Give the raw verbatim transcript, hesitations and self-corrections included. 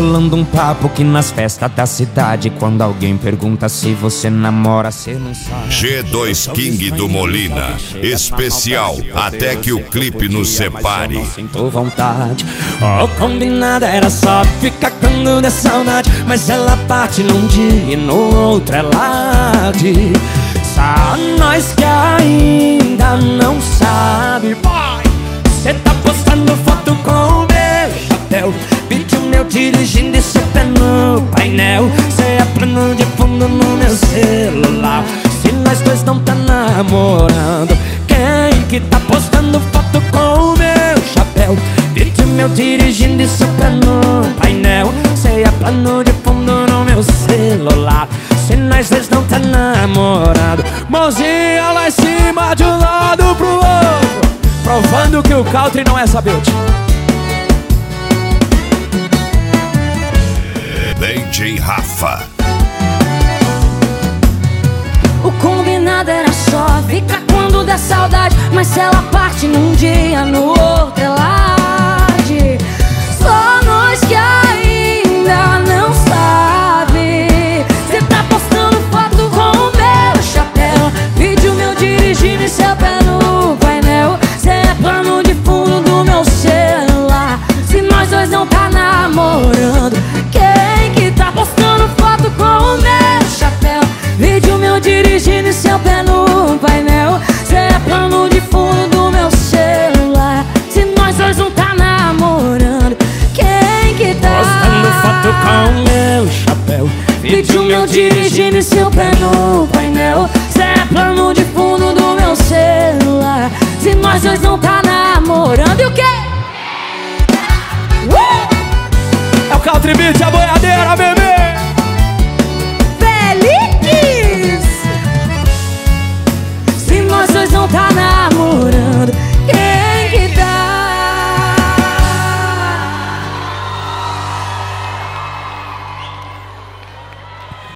rolando um papo que nas festas da cidade, quando alguém pergunta se você namora, cê não sabe. G dois King do Molina, especial Até Que o Clipe Nos Separe. Sinto vontade. O combinado era só ficar quando der saudade, mas ela parte num dia e no outro ela diz. Só nós que ainda não sabe. Cê tá postando foto com o meu chapéu, vídeo meu dirigindo e seu pé no painel. Cê é plano de fundo no meu celular. Se nós dois não tá namorando, quem que tá postando foto com o meu chapéu, vídeo meu dirigindo e seu pé no painel. Cê é plano de fundo no meu celular. Se nós dois não tá namorando, mãozinha lá em cima de um lado pro outro, provando que o country não é essa bitch. D J Rafa. O combinado era só ficar quando der saudade, mas se ela parte num dia, no outro ela age. Só nós que ainda não sabe. Cê tá postando foto com o meu chapéu, vídeo meu dirigindo e seu pé no painel. Cê é plano de fundo do meu celular. Se nós dois não tá namorando, quem que tá postando foto com o meu chapéu, vídeo meu dirigindo e seu pé no painel. Cê é plano de fundo do meu celular. Se nós dois não tá namorando, quem que tá postando foto com o meu chapéu, vídeo meu dirigindo e seu pé no painel. Cê é plano de fundo do meu celular. Se nós dois não tá namorando, e o quê? Uh! É o country beat, a boiada.